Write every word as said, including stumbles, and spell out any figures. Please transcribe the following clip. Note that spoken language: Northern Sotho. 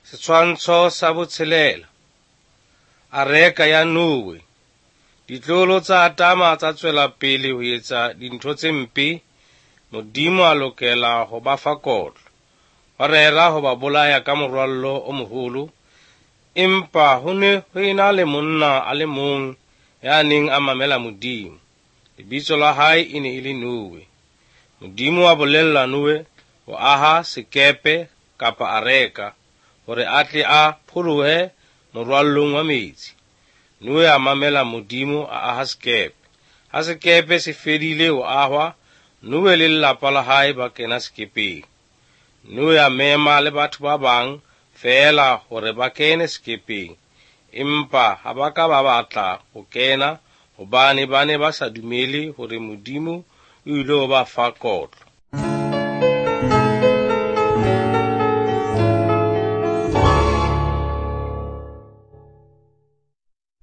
Setshwantsho sa botshelela. Areka ya Noe. Ditlolo tsa Atama tsa tswela pele ho etsa dintho tse mpe, Modimo a lokela ho ba fa kotlo. Wa rera ho ba bolaya ka morwallo o moholo, empa ho ne ho ena le monna a le mong ya neng a mamela Modimo. Lebitso la hae e ne e le Noe. Modimo a bolella Noe ho aha sekepe kapa areka, hore a tle a pholohe morwallong wa metsi. Noe a mamela Modimo a aha sekepe. Ha sekepe se fedile ho ahwa, Noe le lelapa la hae ba kena sekepeng. Noe a mema le batho ba bang feela hore ba kene sekepeng, empa ha ba ka ba batla ho kena hobane ba ne ba sa dumele hore Modimo o ile ho ba fa kotlo.